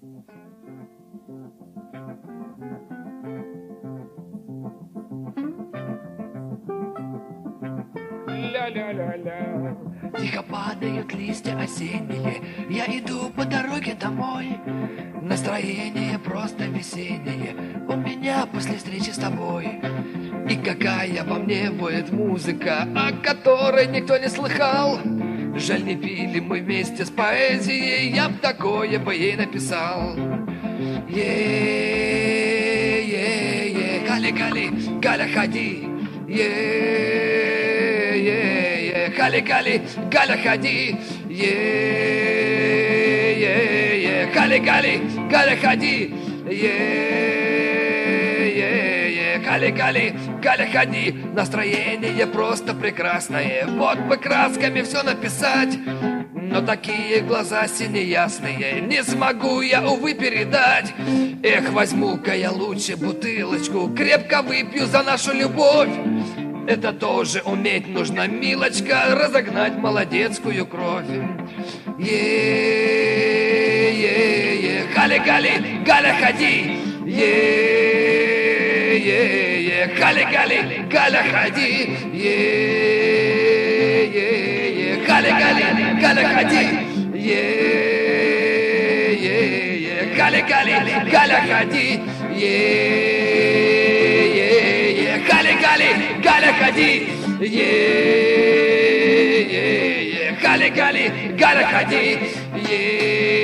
Ля-ля-ля-ля. Тихо падают листья осенние, я иду по дороге домой. Настроение просто весеннее у меня после встречи с тобой. И какая во мне воет музыка, о которой никто не слыхал. Жаль, не пили мы вместе с поэзией, я б такое бы ей написал. Е-е-е, Гали-гали, Галя, ходи. Е-е-е, Гали-гали, Галя, ходи. Е-е-е, Гали-гали, Галя, ходи. Е-е-е, Гали-гали, Галя, ходи. Настроение просто прекрасное, вот бы красками все написать. Но такие глаза сине-ясные не смогу я, увы, передать. Эх, возьму-ка я лучше бутылочку, крепко выпью за нашу любовь. Это тоже уметь нужно, милочка, разогнать молодецкую кровь. Е-е-е, Гали-гали, Галя, ходи. Е-е-е, Гали-гали, Галя, ходи. Е-е-е, Гали-гали, Галя, ходи. Е-е-е, Гали-гали, Галя, ходи. Е-е-е, Гали-гали, Галя, ходи. Е-е-е, Гали-гали, Галя, ходи.